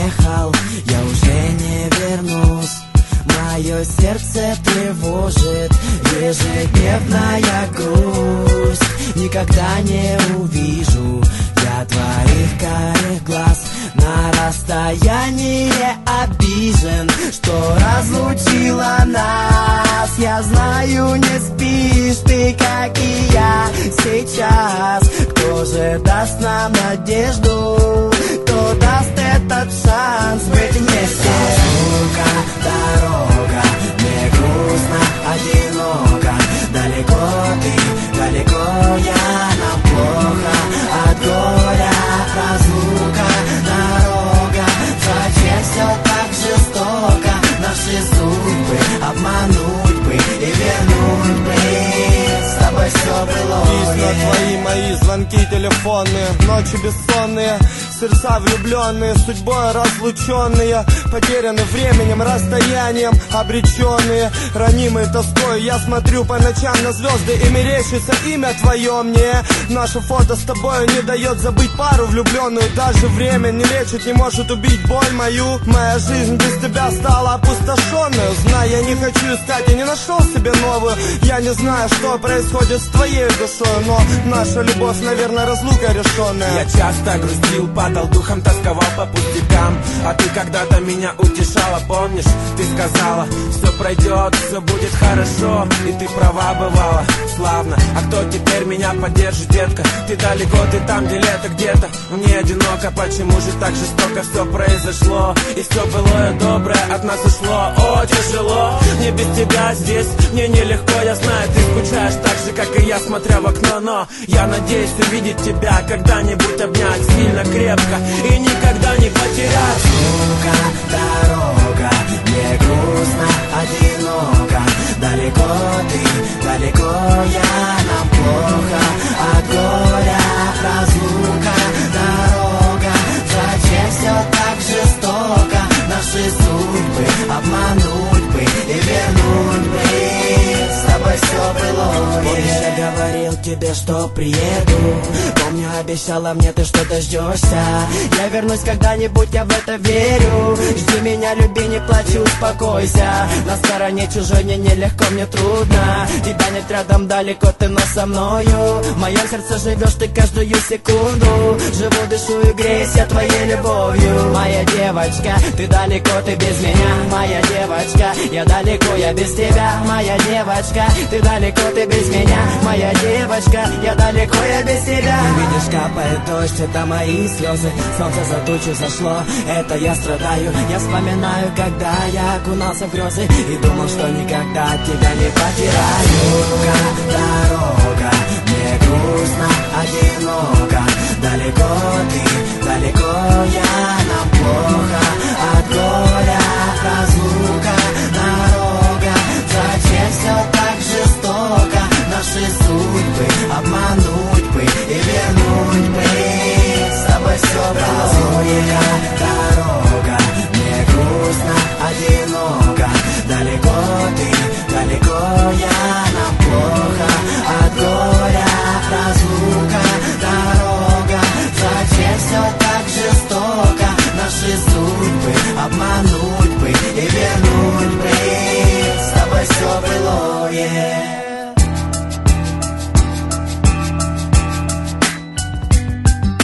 уехал, я уже не вернусь. Мое сердце тревожит ежедневная грусть. Никогда не увижу я твоих карих глаз. На расстоянии обижен, что разлучила нас. Я знаю, не спишь ты, как и я сейчас. Кто же даст нам надежду? Кто даст этот шанс быть вместе? Разлука, дорога, мне грустно, одиноко. Далеко ты, далеко я, нам плохо от горя. Разлука, дорога, зачем все так жестоко? Наши судьбы обмануть бы и вернуть бы. С тобой все было. Письма твои, мои звонки телефонные, ночи бессонные, сердца влюбленные, судьбой разлученные, потеряны временем, расстоянием, обреченные, ранимые тоской. Я смотрю по ночам на звезды, и мерещится имя твое мне. Наше фото с тобой не дает забыть пару влюбленную. Даже время не лечит, не может убить боль мою. Моя жизнь без тебя стала опустошенной. Знай, я не хочу искать, я не нашел себе новую. Я не знаю, что происходит с твоей душой, но наша любовь, наверное, разлука решенная. Я часто грустил, падал духом, тосковал по пустякам. А ты когда-то меня утешала, помнишь? Ты сказала, все пройдет, все будет хорошо. И ты права бывала, славно. А кто теперь меня поддержит, детка? Ты далеко, ты там, где лето где-то. Мне одиноко, почему же так жестоко все произошло? И все былое доброе от нас ушло. О, тяжело, мне без тебя здесь, мне нелегко. Я знаю, ты скучаешь так же, как и я, смотря в окно. Но я надеюсь увидеть тебя, когда-нибудь обнять сильно, крепко и никогда не потерять. Разлука, дорога, мне грустно, одиноко. Далеко ты, далеко я, нам плохо от горя. Разлука, дорога, зачем все так жестоко? Наши судьбы обмануть бы и вернуть бы. С тобой все было. Помнишь, я говорил тебе, что приеду. Помню, обещала мне ты, что дождешься. Я вернусь когда-нибудь, я в это верю. Жди меня, люби, не плачь, успокойся. На стороне чужой мне нелегко, мне трудно. Тебя нет рядом, далеко ты, но со мною. В моем сердце живешь ты каждую секунду. Живу, дышу и греюсь я твоей любовью. Моя девочка, ты далеко, ты без меня. Моя девочка, я далеко, я без тебя. Моя девочка, ты далеко, ты без меня. Моя девочка, я далеко, я без тебя. Видишь, капает дождь, это мои слезы. Солнце за тучу зашло, это я страдаю. Я вспоминаю, когда я окунался в грезы и думал, что никогда тебя не потеряю. Дорога, мне грустно, одиноко. Далеко ты, далеко я, нам плохо от горя. Разлука, дорога, зачем все так жестоко? Наши судьбы обманывают.